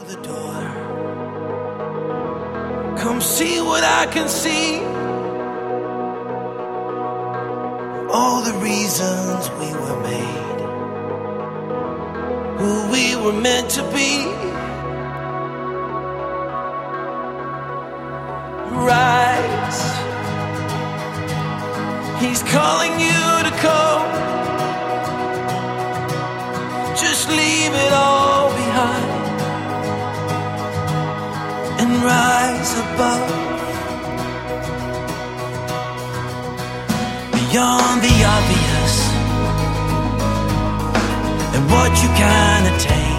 the door. Come see what I can see. All the reasons we were made, who we were meant to be. Rise, he's calling you to come. Just leave it all behind and rise above, beyond the obvious and what you can attain.